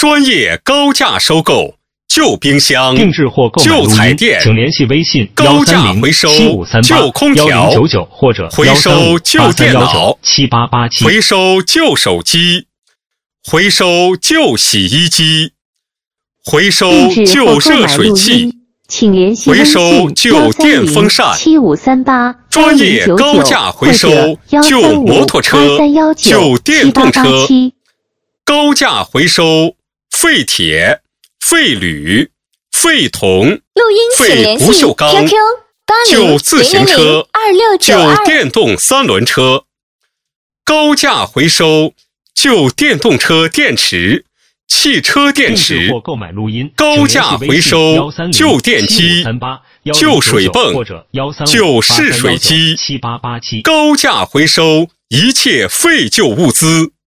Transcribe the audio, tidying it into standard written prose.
专业高价收购旧冰箱、 定制或购买录旧彩音， 电， 请联系微信高价回收旧空调、 1099或者回收旧电脑、 7887， 回收旧手机，回收旧洗衣机，回收旧热水器， 请联系回收旧电风扇 7538， 专业高价回收旧摩托车、旧电动车，高价回收废铁、废铝、废铜、 录音请废联系不锈钢、 QQ 旧自行车、 80002692 旧电动3轮车，高价回收旧电动车电池、汽车电定制池， 或购买录音， 高价回收旧电机、旧水泵、 或者旧试水机， 7887， 高价回收一切废旧物资。